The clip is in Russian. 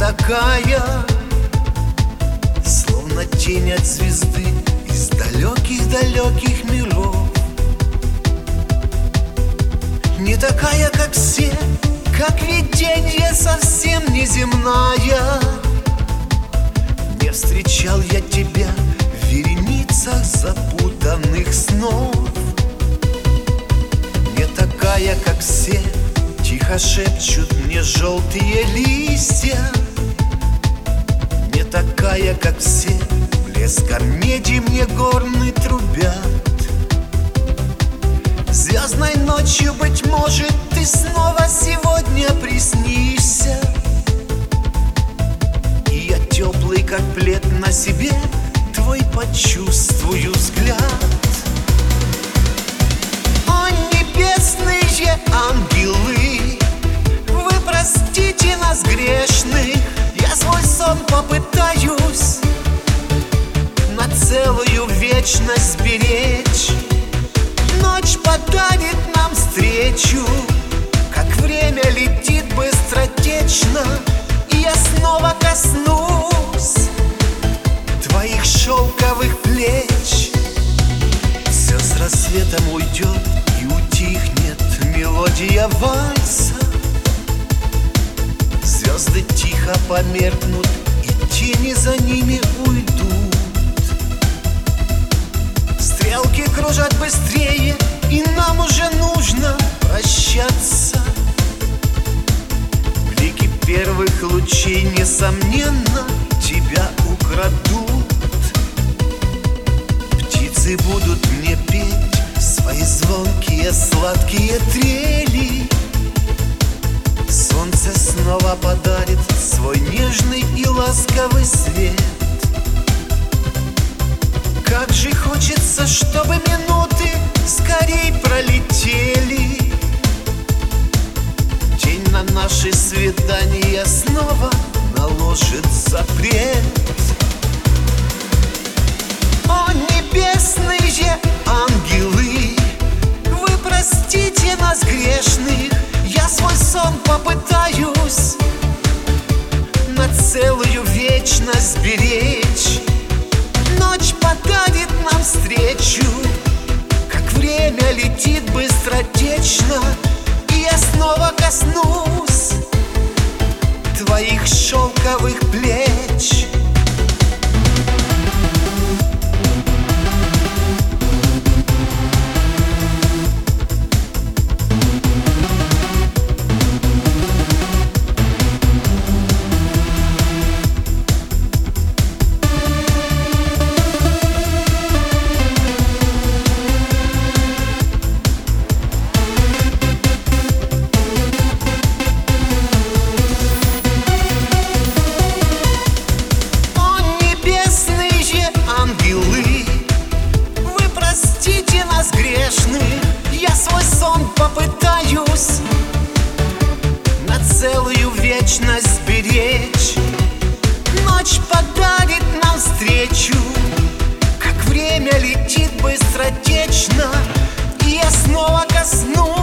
такая, словно тень от звезды из далеких-далеких миров. Не такая, как все, как виденье совсем неземная. Не встречал я тебя в вереницах запутанных снов. Не такая, как все, тихо шепчут мне желтые листья. Не такая, как все, блеском меди мне горны трубят. Звездной ночью, быть может, ты снова сегодня приснишься. И я теплый, как плед, на себе твой почувствую взгляд. О, небесные ангелы, вы простите нас грешных. Я свой сон попытаюсь на целую вечность беречь. Ночь подарит нам встречу, как время летит быстротечно. И я снова коснусь твоих шелковых плеч. Все с рассветом уйдет и утихнет мелодия вальса. Звезды тихо померкнут, и тени за ними уйдут. Стрелки кружат быстрее, и нам уже нужно прощаться. Блики первых лучей, несомненно, тебя украдут. Птицы будут мне петь свои звонкие сладкие трели. Солнце снова подарит свой нежный и ласковый свет. Как же хочется, чтобы минуты скорей пролетели. День на наши свидания снова наложит запрет. О, небесные ангелы, вы простите нас грешных. Я свой сон попытаюсь на целую вечность беречь. Ночь подарит нам встречу, как время летит быстротечно. И я снова коснусь твоих шелковых плеч. Я свой сон попытаюсь на целую вечность беречь. Ночь подарит нам встречу, как время летит быстротечно. И я снова коснусь